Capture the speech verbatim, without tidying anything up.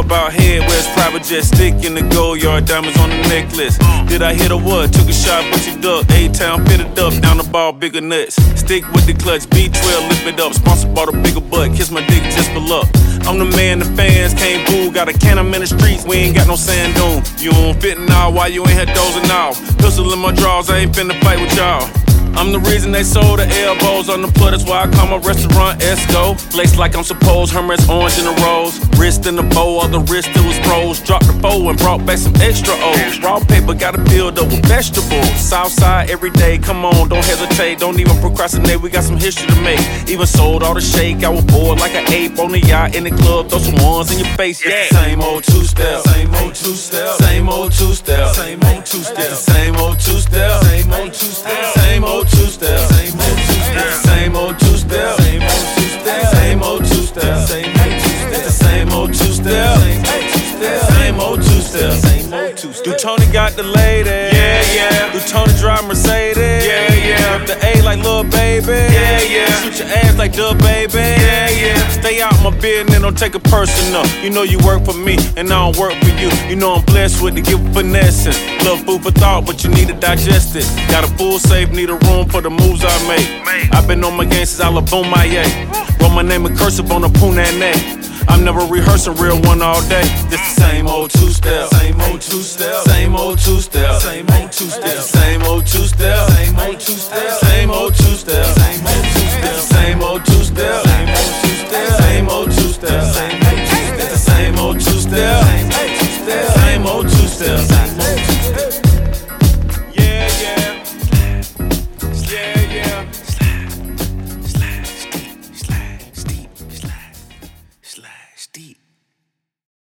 about head, where's private jet stick in the gold yard, diamonds on the necklace. Did I hit or what? Took a shot, but you ducked. A-Town fitted up, down the ball, bigger nuts. Stick with the clutch, B twelve, lift it up. Sponsor bought a bigger butt, kiss my dick just for luck. I'm the man the fans can't boo. Got a can, I'm in the streets, we ain't got no sand dune. You don't fit now, why you ain't had dozing off? Pistol in my drawers, I ain't finna fight with y'all. I'm the reason they sold the elbows on the plug, that's why I call my restaurant Esco. Laced like I'm supposed, Hermes orange in the rose. Wrist in the bow, all the wrist it was froze. Dropped the foe and brought back some extra O's. Raw paper gotta build up with vegetables. Southside every day, come on, don't hesitate. Don't even procrastinate, we got some history to make. Even sold all the shake, I was bored like an ape on the yacht in the club. Throw some ones in your face, yeah. Same old two-step, same old two-step, same old two-step, same old two-step, same old two-step, same old two-step, same old two-step, same old two-step, same old two-step, same old two-step, same old two-step, same old two-step, same old two-step, same old two-step, same old two-step. Do Tony got the lady? Yeah, yeah. Do Tony drive Mercedes? Yeah, yeah. The A like Lil Baby? Yeah, yeah. Shoot your ass like Duh Baby? Yeah, yeah. Stay out my business, don't take it personal. You know you work for me, and I don't work for you. You know I'm blessed with the gift of finessing. Little food for thought, but you need to digest it. Got a full safe, need a room for the moves I make. I've been on my game since I left on my yeah. Wrote my name in cursive on the Poonan neck. I'm never rehearsing real one all day. This the same old two-step, same old two-step, same old two-step, same old two-step, same old two-step, same old two-step, same old two-step.